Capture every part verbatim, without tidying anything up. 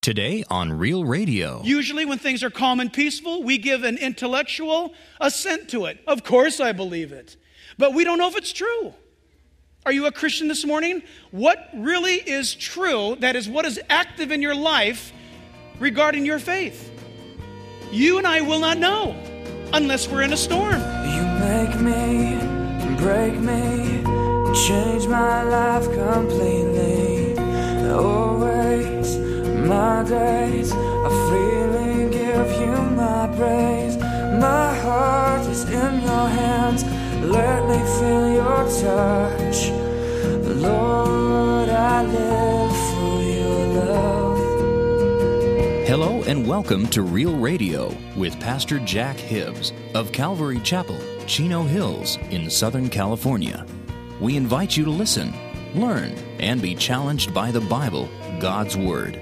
Today on Real Radio. Usually when things are calm and peaceful, we give an intellectual assent to it. Of course I believe it. But we don't know if it's true. Are you a Christian this morning? What really is true, that is what is active in your life regarding your faith? You and I will not know unless we're in a storm. You make me, break me, change my life completely. Always my days I freely give you my praise. My heart is in your hands. Let me feel your touch. Lord, I live for your love. Hello and welcome to Real Radio with Pastor Jack Hibbs of Calvary Chapel, Chino Hills in Southern California. We invite you to listen, learn, and be challenged by the Bible, God's Word.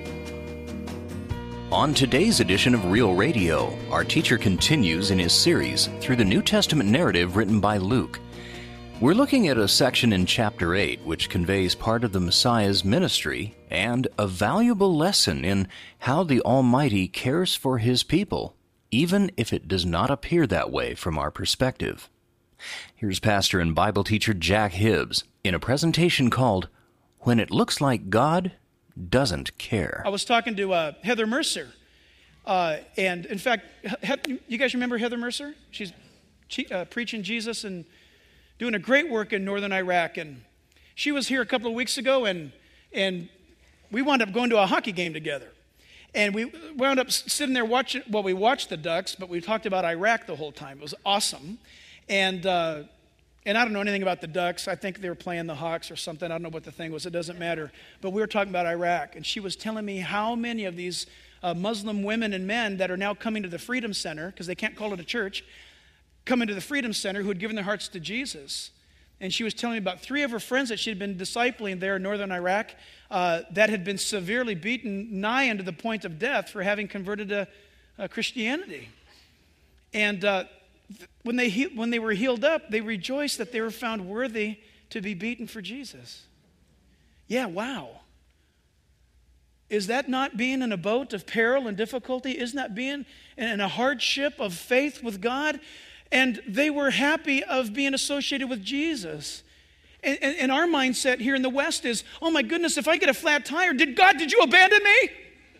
On today's edition of Real Radio, our teacher continues in his series through the New Testament narrative written by Luke. We're looking at a section in chapter eight which conveys part of the Messiah's ministry and a valuable lesson in how the Almighty cares for His people, even if it does not appear that way from our perspective. Here's pastor and Bible teacher Jack Hibbs in a presentation called When It Looks Like God Doesn't Care. I was talking to uh, Heather Mercer, uh, and in fact, he- you guys remember Heather Mercer? She's che- uh, preaching Jesus and doing a great work in northern Iraq, and she was here a couple of weeks ago, and and we wound up going to a hockey game together, and we wound up sitting there watching. Well, we watched the Ducks, but we talked about Iraq the whole time. It was awesome, and. Uh, And I don't know anything about the Ducks. I think they were playing the Hawks or something. I don't know what the thing was. It doesn't matter. But we were talking about Iraq. And she was telling me how many of these uh, Muslim women and men that are now coming to the Freedom Center, because they can't call it a church, coming to the Freedom Center who had given their hearts to Jesus. And she was telling me about three of her friends that she had been discipling there in northern Iraq uh, that had been severely beaten nigh unto the point of death for having converted to uh, Christianity. And uh, When they he- when they were healed up, they rejoiced that they were found worthy to be beaten for Jesus. Yeah, wow. Is that not being in a boat of peril and difficulty? Isn't that being in a hardship of faith with God? And they were happy of being associated with Jesus. And, and, and our mindset here in the West is, oh my goodness, if I get a flat tire, did God, did you abandon me?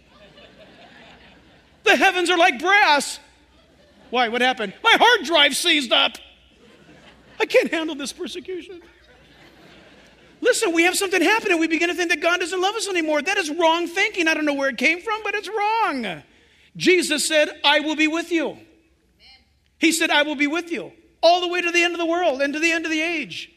The heavens are like brass. Why? What happened? My hard drive seized up. I can't handle this persecution. Listen, we have something happen and we begin to think that God doesn't love us anymore. That is wrong thinking. I don't know where it came from, but it's wrong. Jesus said, I will be with you. He said, I will be with you all the way to the end of the world and to the end of the age.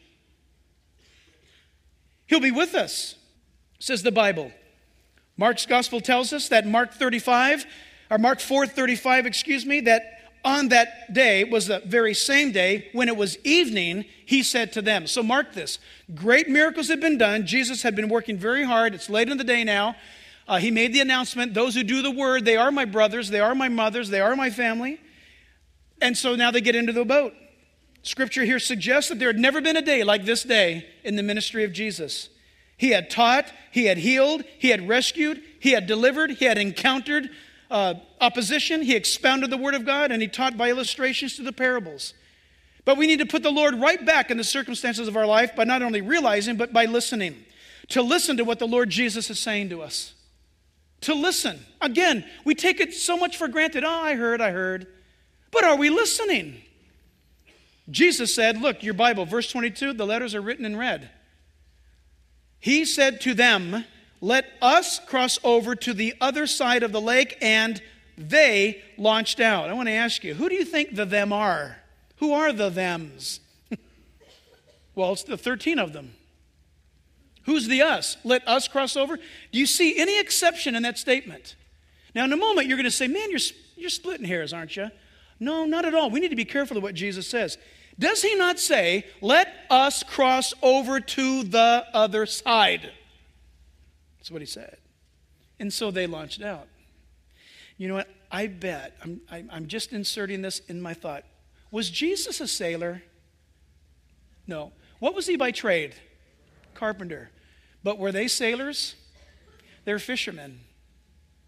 He'll be with us, says the Bible. Mark's gospel tells us that Mark thirty-five, or Mark four thirty-five, excuse me, that on that day was the very same day when it was evening, he said to them. So mark this. Great miracles had been done. Jesus had been working very hard. It's late in the day now. Uh, he made the announcement, those who do the word, they are my brothers, they are my mothers, they are my family. And so now they get into the boat. Scripture here suggests that there had never been a day like this day in the ministry of Jesus. He had taught, he had healed, he had rescued, he had delivered, he had encountered Uh, opposition. He expounded the Word of God, and he taught by illustrations to the parables. But we need to put the Lord right back in the circumstances of our life by not only realizing, but by listening. To listen to what the Lord Jesus is saying to us. To listen. Again, we take it so much for granted. Oh, I heard, I heard. But are we listening? Jesus said, look, your Bible, verse twenty-two, the letters are written in red. He said to them, let us cross over to the other side of the lake, and they launched out. I want to ask you, who do you think the them are? Who are the thems? Well, it's the thirteen of them. Who's the us? Let us cross over? Do you see any exception in that statement? Now, in a moment, you're going to say, man, you're, you're splitting hairs, aren't you? No, not at all. We need to be careful of what Jesus says. Does he not say, let us cross over to the other side? That's what he said. And so they launched out. You know what? I bet, I'm, I'm just inserting this in my thought. Was Jesus a sailor? No. What was he by trade? Carpenter. But were they sailors? They're fishermen.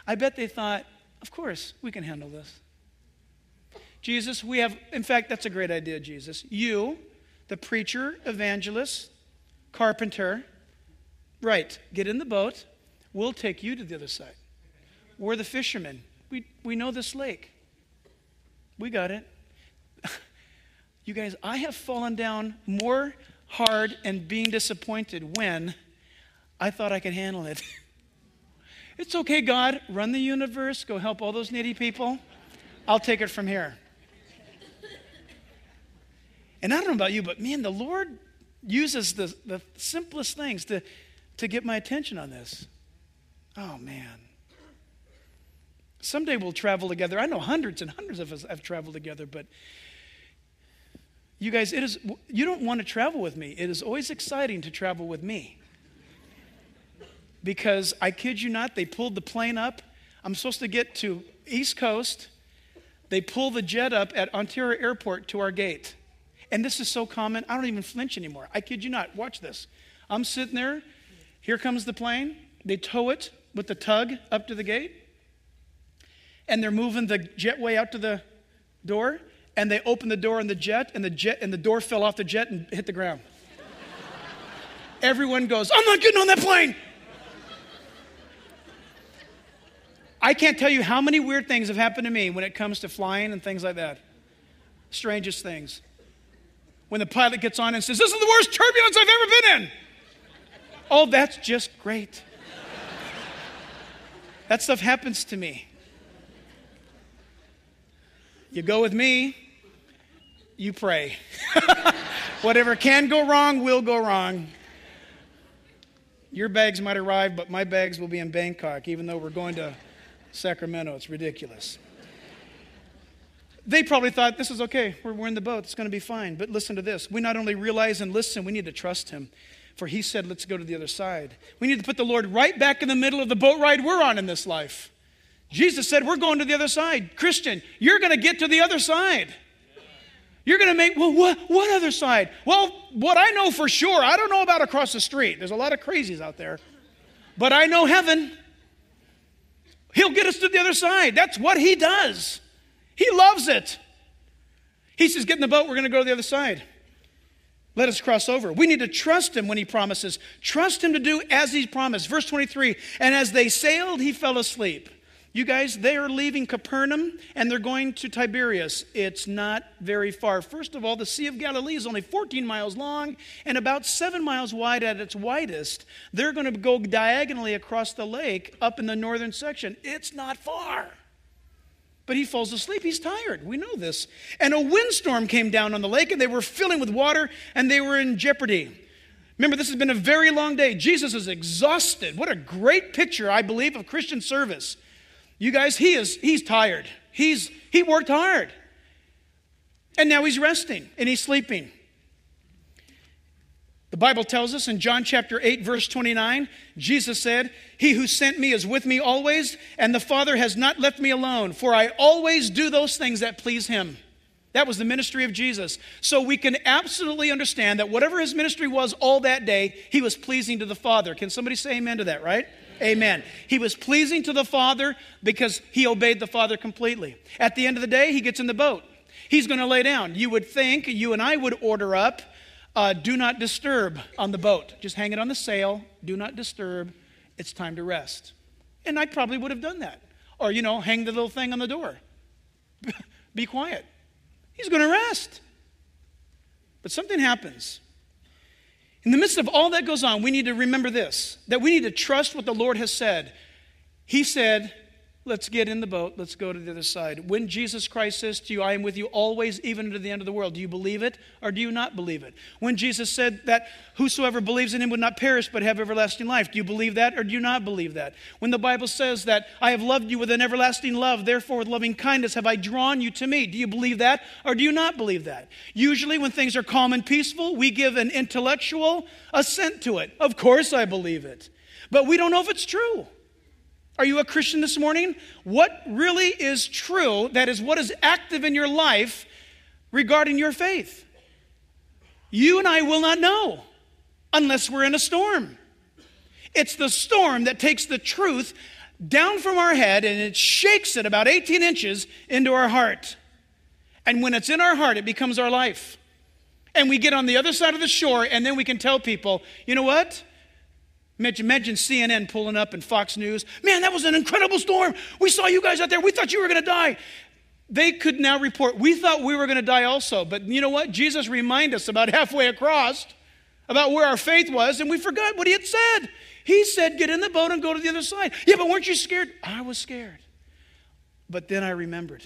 I bet they thought, of course, we can handle this. Jesus, we have, in fact, that's a great idea, Jesus. You, the preacher, evangelist, carpenter, right, get in the boat. We'll take you to the other side. We're the fishermen. We, we know this lake. We got it. You guys, I have fallen down more hard and being disappointed when I thought I could handle it. It's okay, God. Run the universe. Go help all those needy people. I'll take it from here. And I don't know about you, but man, the Lord uses the, the simplest things to, to get my attention on this. Oh, man. Someday we'll travel together. I know hundreds and hundreds of us have traveled together, but you guys, it is, you don't want to travel with me. It is always exciting to travel with me. Because I kid you not, they pulled the plane up. I'm supposed to get to East Coast. They pull the jet up at Ontario Airport to our gate. And this is so common, I don't even flinch anymore. I kid you not. Watch this. I'm sitting there. Here comes the plane. They tow it with the tug up to the gate. And they're moving the jetway out to the door. And they open the door in the jet, and the jet and the door fell off the jet and hit the ground. Everyone goes, I'm not getting on that plane. I can't tell you how many weird things have happened to me when it comes to flying and things like that. Strangest things. When the pilot gets on and says, this is the worst turbulence I've ever been in. Oh, that's just great. That stuff happens to me. You go with me, you pray. Whatever can go wrong will go wrong. Your bags might arrive, but my bags will be in Bangkok, even though we're going to Sacramento. It's ridiculous. They probably thought, this is okay. We're, we're in the boat. It's going to be fine. But listen to this. We not only realize and listen, we need to trust him. For he said, let's go to the other side. We need to put the Lord right back in the middle of the boat ride we're on in this life. Jesus said, we're going to the other side. Christian, you're going to get to the other side. You're going to make, well, what, what other side? Well, what I know for sure, I don't know about across the street. There's a lot of crazies out there. But I know heaven. He'll get us to the other side. That's what he does. He loves it. He says, get in the boat. We're going to go to the other side. Let us cross over. We need to trust him when he promises. Trust him to do as he promised. Verse twenty-three, and as they sailed, he fell asleep. You guys, they are leaving Capernaum and they're going to Tiberias. It's not very far. First of all, the Sea of Galilee is only fourteen miles long and about seven miles wide at its widest. They're going to go diagonally across the lake up in the northern section. It's not far. But he falls asleep. He's tired. We know this. And a windstorm came down on the lake and they were filling with water and they were in jeopardy. Remember, this has been a very long day. Jesus is exhausted. What a great picture, I believe, of Christian service. You guys, he is, he's tired. He's, he worked hard. And now he's resting and he's sleeping. The Bible tells us in John chapter eight, verse twenty-nine, Jesus said, he who sent me is with me always, and the Father has not left me alone, for I always do those things that please him. That was the ministry of Jesus. So we can absolutely understand that whatever his ministry was all that day, he was pleasing to the Father. Can somebody say amen to that, right? Amen. He was pleasing to the Father because he obeyed the Father completely. At the end of the day, he gets in the boat. He's going to lay down. You would think, you and I would order up, uh, do not disturb on the boat. Just hang it on the sail. Do not disturb. It's time to rest. And I probably would have done that. Or, you know, hang the little thing on the door. Be quiet. He's going to rest. But something happens. In the midst of all that goes on, we need to remember this, that we need to trust what the Lord has said. He said, let's get in the boat, let's go to the other side. When Jesus Christ says to you, I am with you always, even to the end of the world, do you believe it or do you not believe it? When Jesus said that whosoever believes in him would not perish but have everlasting life, do you believe that or do you not believe that? When the Bible says that I have loved you with an everlasting love, therefore with loving kindness have I drawn you to me, do you believe that or do you not believe that? Usually when things are calm and peaceful, we give an intellectual assent to it. Of course I believe it. But we don't know if it's true. Are you a Christian this morning? What really is true, that is what is active in your life regarding your faith? You and I will not know unless we're in a storm. It's the storm that takes the truth down from our head, and it shakes it about eighteen inches into our heart. And when it's in our heart, it becomes our life. And we get on the other side of the shore, and then we can tell people, you know what? Imagine C N N pulling up and Fox News. Man, that was an incredible storm. We saw you guys out there. We thought you were going to die. They could now report, we thought we were going to die also. But you know what? Jesus reminded us about halfway across about where our faith was, and we forgot what he had said. He said, get in the boat and go to the other side. Yeah, but weren't you scared? I was scared. But then I remembered.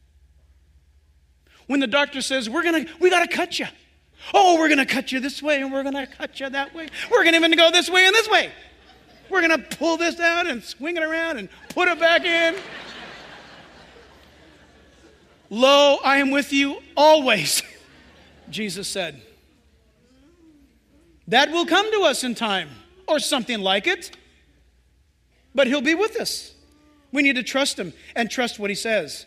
When the doctor says, we're going to, we got to cut you. Oh, we're going to cut you this way, and we're going to cut you that way. We're going to even go this way and this way. We're going to pull this down and swing it around and put it back in. Lo, I am with you always, Jesus said. That will come to us in time, or something like it. But he'll be with us. We need to trust him and trust what he says.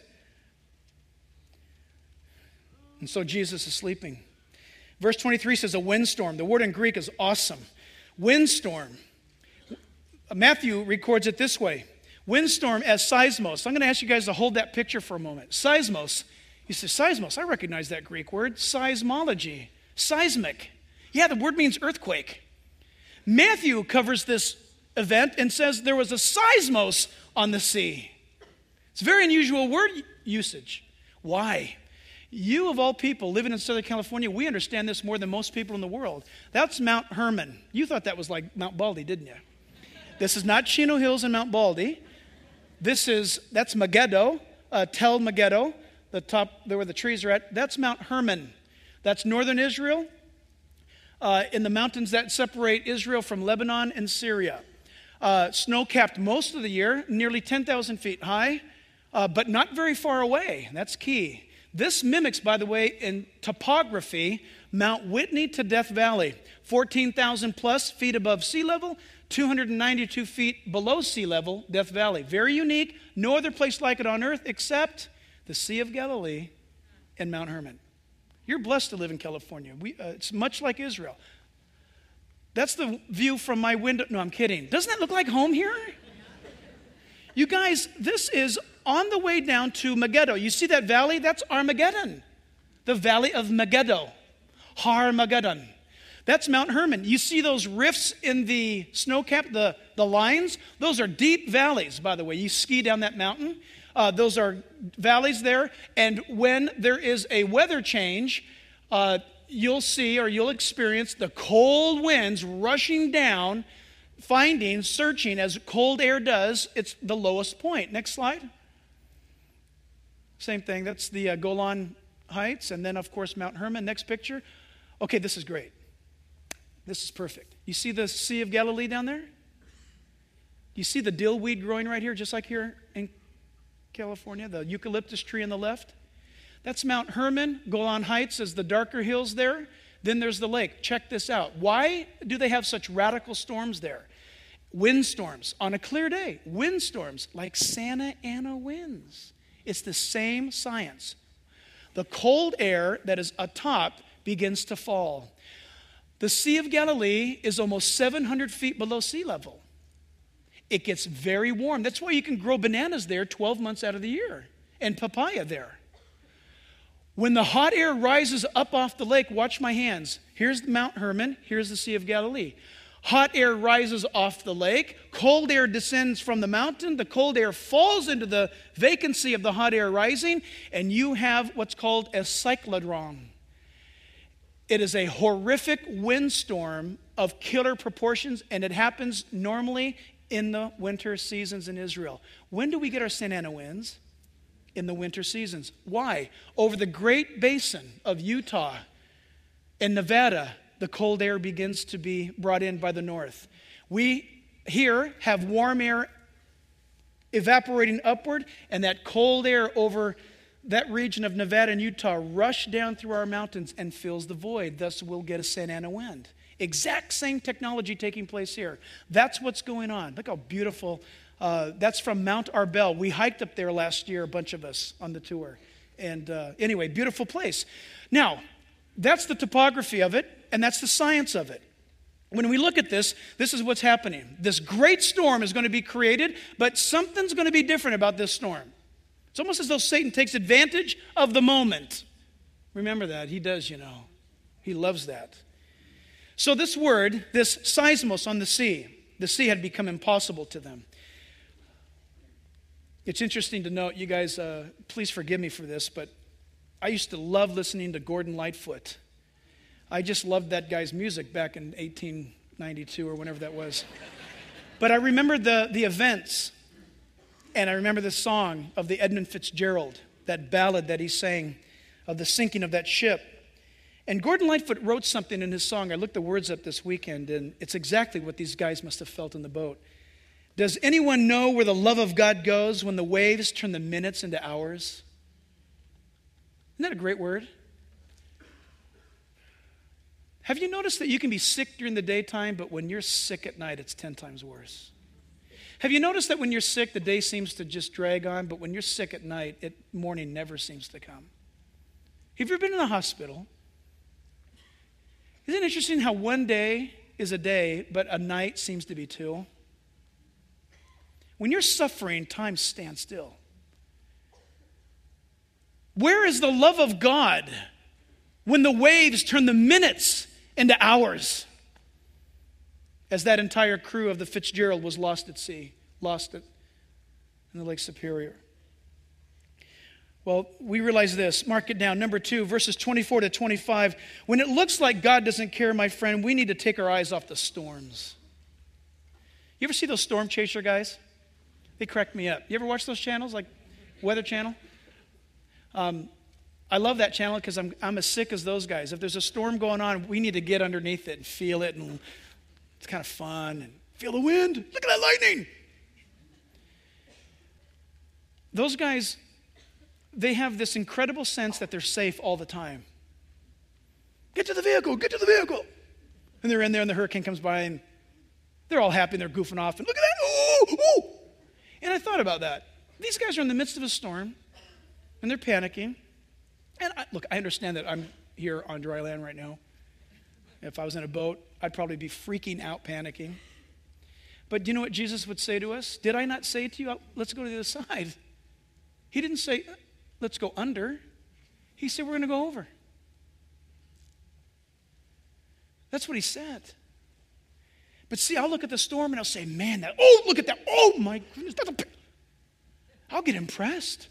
And so Jesus is sleeping. Verse twenty-three says a windstorm. The word in Greek is awesome. Windstorm. Matthew records it this way. Windstorm as seismos. I'm going to ask you guys to hold that picture for a moment. Seismos. You say, seismos, I recognize that Greek word. Seismology. Seismic. Yeah, the word means earthquake. Matthew covers this event and says there was a seismos on the sea. It's a very unusual word usage. Why? You, of all people, living in Southern California, we understand this more than most people in the world. That's Mount Hermon. You thought that was like Mount Baldy, didn't you? This is not Chino Hills and Mount Baldy. This is, that's Megiddo, uh, Tel Megiddo, the top, there where the trees are at. That's Mount Hermon. That's northern Israel, uh, in the mountains that separate Israel from Lebanon and Syria. Uh, snow-capped most of the year, nearly ten thousand feet high, uh, but not very far away. That's key. This mimics, by the way, in topography, Mount Whitney to Death Valley, fourteen thousand plus feet above sea level, two hundred ninety-two feet below sea level, Death Valley. Very unique. No other place like it on earth except the Sea of Galilee and Mount Hermon. You're blessed to live in California. We, uh, it's much like Israel. That's the view from my window. No, I'm kidding. Doesn't that look like home here? You guys, this is on the way down to Megiddo. You see that valley? That's Armageddon. The valley of Megiddo. Har Megiddon. That's Mount Hermon. You see those rifts in the snow cap, the, the lines? Those are deep valleys, by the way. You ski down that mountain. Uh, those are valleys there. And when there is a weather change, uh, you'll see or you'll experience the cold winds rushing down, finding, searching, as cold air does, it's the lowest point. Next slide. Same thing. That's the uh, Golan Heights. And then, of course, Mount Hermon. Next picture. Okay, this is great. This is perfect. You see the Sea of Galilee down there? You see the dill weed growing right here, just like here in California, the eucalyptus tree on the left? That's Mount Hermon. Golan Heights is the darker hills there. Then there's the lake. Check this out. Why do they have such radical storms there? Windstorms on a clear day. Windstorms like Santa Ana winds. It's the same science. The cold air that is atop begins to fall. The Sea of Galilee is almost seven hundred feet below sea level. It gets very warm. That's why you can grow bananas there twelve months out of the year, and papaya there. When the hot air rises up off the lake, watch my hands. Here's Mount Hermon. Here's the Sea of Galilee. Hot air rises off the lake. Cold air descends from the mountain. The cold air falls into the vacancy of the hot air rising, and you have what's called a cyclodron. It is a horrific windstorm of killer proportions, and it happens normally in the winter seasons in Israel. When do we get our Santa Ana winds? In the winter seasons. Why? Over the Great Basin of Utah and Nevada, the cold air begins to be brought in by the north. We here have warm air evaporating upward, and that cold air over that region of Nevada and Utah rush down through our mountains and fills the void. Thus, we'll get a Santa Ana wind. Exact same technology taking place here. That's what's going on. Look how beautiful. Uh, that's from Mount Arbel. We hiked up there last year, a bunch of us on the tour. And uh, anyway, beautiful place. Now, that's the topography of it, and that's the science of it. When we look at this, this is what's happening. This great storm is going to be created, but something's going to be different about this storm. It's almost as though Satan takes advantage of the moment. Remember that. He does, you know. He loves that. So this word, this seismos on the sea, the sea had become impossible to them. It's interesting to note, you guys, uh, please forgive me for this, but I used to love listening to Gordon Lightfoot. I just loved that guy's music back in eighteen ninety-two or whenever that was. But I remember the, the events, and I remember the song of the Edmund Fitzgerald, that ballad that he sang of the sinking of that ship. And Gordon Lightfoot wrote something in his song. I looked the words up this weekend, and it's exactly what these guys must have felt in the boat. Does anyone know where the love of God goes when the waves turn the minutes into hours? Isn't that a great word? Have you noticed that you can be sick during the daytime, but when you're sick at night, it's ten times worse? Have you noticed that when you're sick, the day seems to just drag on, but when you're sick at night, it, morning never seems to come? Have you ever been in the hospital? Isn't it interesting how one day is a day, but a night seems to be two? When you're suffering, time stands still. Where is the love of God when the waves turn the minutes into hours? As that entire crew of the Fitzgerald was lost at sea, lost it in the Lake Superior. Well, we realize this. Mark it down. Number two, verses twenty-four to twenty-five. When it looks like God doesn't care, my friend, we need to take our eyes off the storms. You ever see those storm chaser guys? They crack me up. You ever watch those channels, like Weather Channel? Um, I love that channel because I'm, I'm as sick as those guys. If there's a storm going on, we need to get underneath it and feel it, and it's kind of fun. And feel the wind. Look at that lightning. Those guys, they have this incredible sense that they're safe all the time. Get to the vehicle, get to the vehicle. And they're in there and the hurricane comes by and they're all happy and they're goofing off. And look at that, ooh, ooh. And I thought about that. These guys are in the midst of a storm and they're panicking. And I, look, I understand that I'm here on dry land right now. If I was in a boat, I'd probably be freaking out, panicking. But do you know what Jesus would say to us? Did I not say to you, let's go to the other side? He didn't say, let's go under. He said, we're going to go over. That's what he said. But see, I'll look at the storm and I'll say, man, that, oh, look at that. Oh, my goodness. That's a, I'll get impressed.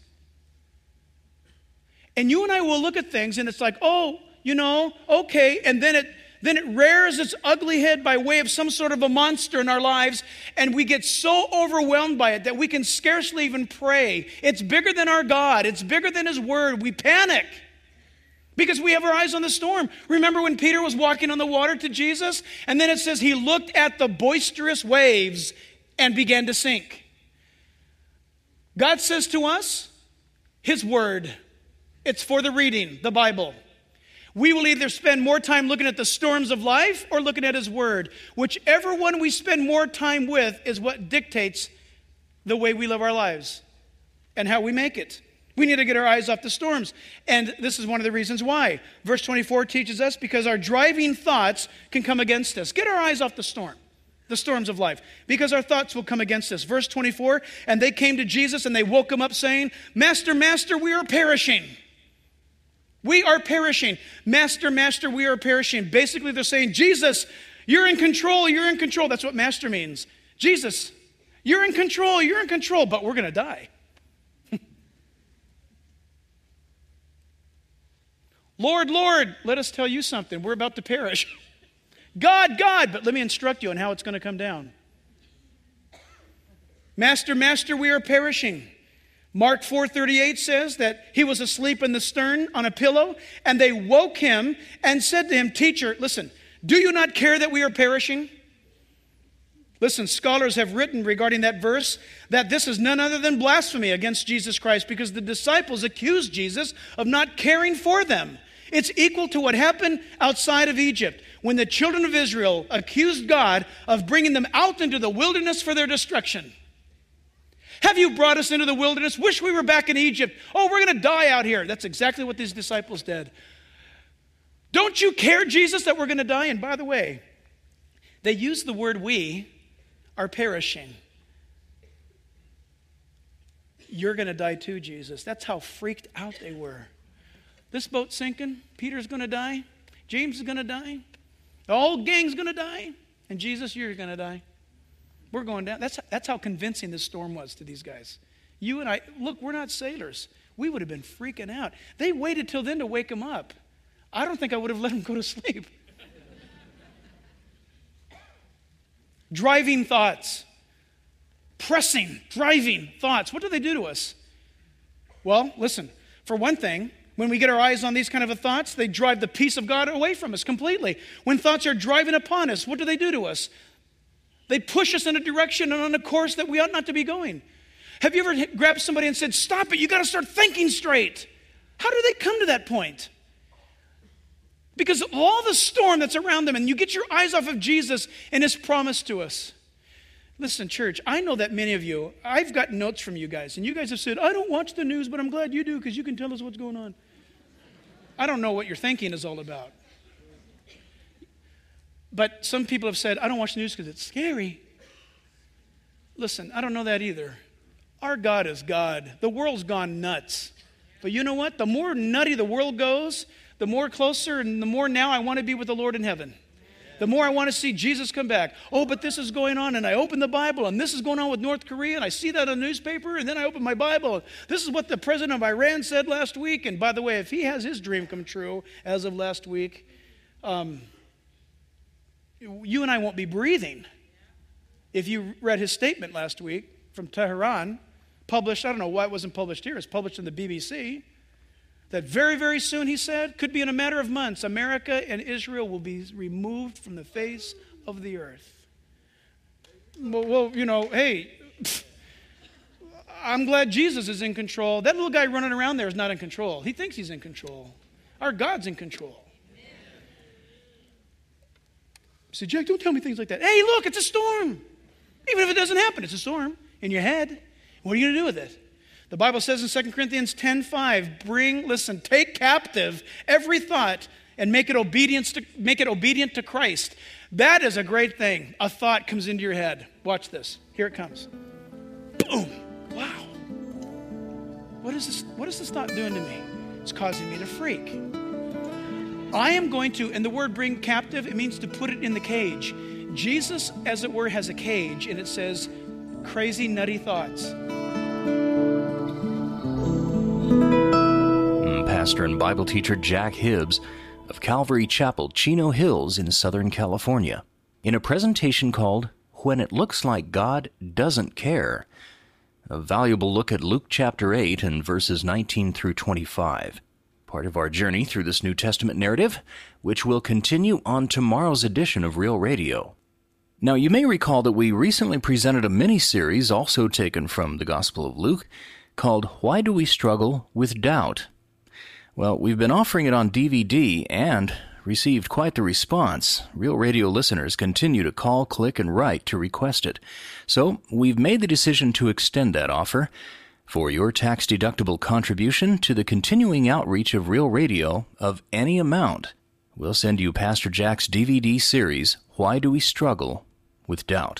And you and I will look at things and it's like, oh, you know, okay. And then it then it rears its ugly head by way of some sort of a monster in our lives. And we get so overwhelmed by it that we can scarcely even pray. It's bigger than our God. It's bigger than his word. We panic because we have our eyes on the storm. Remember when Peter was walking on the water to Jesus? And then it says he looked at the boisterous waves and began to sink. God says to us, his word. It's for the reading, the Bible. We will either spend more time looking at the storms of life or looking at his word. Whichever one we spend more time with is what dictates the way we live our lives and how we make it. We need to get our eyes off the storms. And this is one of the reasons why. Verse twenty-four teaches us because our driving thoughts can come against us. Get our eyes off the storm, the storms of life, because our thoughts will come against us. Verse twenty-four, and they came to Jesus and they woke him up saying, Master, Master, we are perishing. We are perishing. Master, Master, we are perishing. Basically, they're saying, Jesus, you're in control. You're in control. That's what master means. Jesus, you're in control. You're in control, but we're going to die. Lord, Lord, let us tell you something. We're about to perish. God, God, but let me instruct you on how it's going to come down. Master, Master, we are perishing. Mark four thirty-eight says that he was asleep in the stern on a pillow, and they woke him and said to him, Teacher, listen, do you not care that we are perishing? Listen, scholars have written regarding that verse that this is none other than blasphemy against Jesus Christ because the disciples accused Jesus of not caring for them. It's equal to what happened outside of Egypt when the children of Israel accused God of bringing them out into the wilderness for their destruction. Have you brought us into the wilderness? Wish we were back in Egypt. Oh, we're going to die out here. That's exactly what these disciples did. Don't you care, Jesus, that we're going to die? And by the way, They use the word we are perishing. You're going to die too, Jesus. That's how freaked out they were. This boat's sinking. Peter's going to die. James is going to die. The whole gang's going to die. And Jesus, you're going to die. We're going down. That's, that's how convincing this storm was to these guys. You and I, look, we're not sailors. We would have been freaking out. They waited till then to wake him up. I don't think I would have let him go to sleep. Driving thoughts. Pressing, driving thoughts. What do they do to us? Well, listen, for one thing, when we get our eyes on these kind of thoughts, they drive the peace of God away from us completely. When thoughts are driving upon us, what do they do to us? They push us in a direction and on a course that we ought not to be going. Have you ever grabbed somebody and said, stop it, you got to start thinking straight? How do they come to that point? Because of all the storm that's around them, and you get your eyes off of Jesus and his promise to us. Listen, church, I know that many of you, I've got notes from you guys, and you guys have said, I don't watch the news, but I'm glad you do because you can tell us what's going on. I don't know what your thinking is all about. But some people have said, I don't watch the news because it's scary. Listen, I don't know that either. Our God is God. The world's gone nuts. But you know what? The more nutty the world goes, the more closer and the more now I want to be with the Lord in heaven. The more I want to see Jesus come back. Oh, but this is going on, and I open the Bible, and this is going on with North Korea, and I see that on the newspaper, and then I open my Bible. This is what the president of Iran said last week. And by the way, if he has his dream come true as of last week, um, you and I won't be breathing. If you read his statement last week from Tehran, published, I don't know why it wasn't published here, it's published in the B B C, that very, very soon, he said, could be in a matter of months, America and Israel will be removed from the face of the earth. Well, well you know, hey, I'm glad Jesus is in control. That little guy running around there is not in control. He thinks he's in control. Our God's in control. You say, Jack, don't tell me things like that. Hey, look, it's a storm. Even if it doesn't happen, it's a storm in your head. What are you going to do with it? The Bible says in Second Corinthians ten five, bring, listen, take captive every thought and make it obedience to, make it obedient to Christ. That is a great thing. A thought comes into your head. Watch this. Here it comes. Boom. Wow. What is this, what is this thought doing to me? It's causing me to freak. I am going to, and the word bring captive, it means to put it in the cage. Jesus, as it were, has a cage, and it says crazy, nutty thoughts. Pastor and Bible teacher Jack Hibbs of Calvary Chapel, Chino Hills in Southern California, in a presentation called When It Looks Like God Doesn't Care, a valuable look at Luke chapter eight and verses nineteen through twenty-five, part of our journey through this New Testament narrative, which will continue on tomorrow's edition of Real Radio. Now, you may recall that we recently presented a mini-series also taken from the Gospel of Luke called Why Do We Struggle with Doubt? Well, we've been offering it on D V D and received quite the response. Real Radio listeners continue to call, click, and write to request it. So we've made the decision to extend that offer. For your tax-deductible contribution to the continuing outreach of Real Radio of any amount, we'll send you Pastor Jack's D V D series, Why Do We Struggle with Doubt?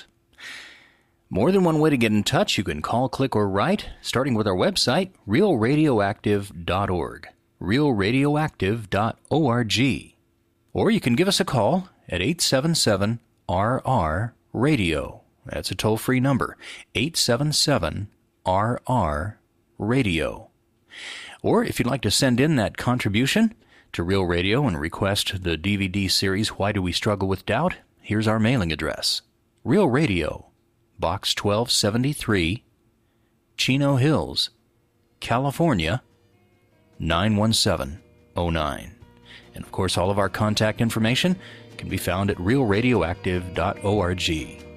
More than one way to get in touch. You can call, click, or write, starting with our website, real radioactive dot org. real radioactive dot org. Or you can give us a call at eight seven seven R R radio. That's a toll-free number, eight seven seven R R radio. Or if you'd like to send in that contribution to Real Radio and request the D V D series Why Do We Struggle with Doubt, here's our mailing address. Real Radio, Box twelve seventy-three, Chino Hills, California, nine one seven oh nine. And of course, all of our contact information can be found at real radioactive dot org.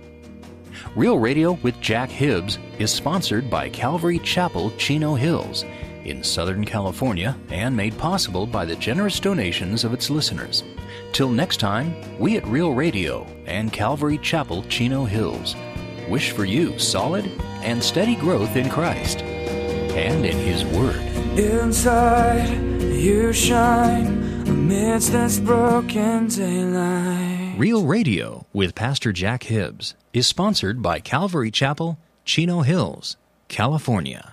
Real Radio with Jack Hibbs is sponsored by Calvary Chapel, Chino Hills in Southern California and made possible by the generous donations of its listeners. Till next time, we at Real Radio and Calvary Chapel, Chino Hills wish for you solid and steady growth in Christ and in His Word. Inside, you shine amidst this broken daylight. Real Radio with Pastor Jack Hibbs is sponsored by Calvary Chapel, Chino Hills, California.